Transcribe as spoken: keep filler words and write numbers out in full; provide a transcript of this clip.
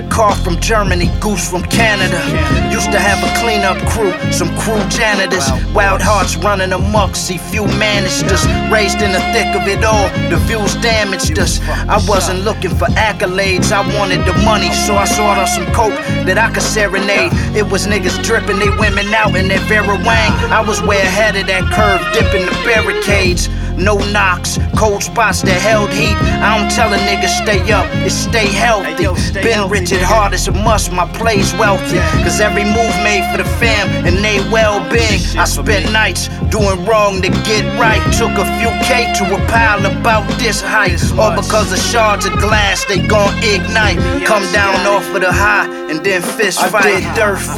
the car from Germany, Goose from Canada. Used to have a cleanup crew, some crew janitors. Wild hearts running amok, see few managed us. Raised in the thick of it all, the views damaged us. I wasn't looking for accolades, I wanted the money. So I sought out some coke that I could serenade. It was niggas dripping, they women out in their Vera Wang. I was way ahead of that curve, dipping the barricades. No knocks, cold spots that held heat. I don't tell a nigga stay up, it's stay healthy. Been rich at heart, it's a must, my play's wealthy. Cause every move made for the fam and they well-being. I spent nights doing wrong to get right. Took a few K to a pile about this height. All because of shards of glass, they gon' ignite. Come down off of the high and then fist fight. I did dirt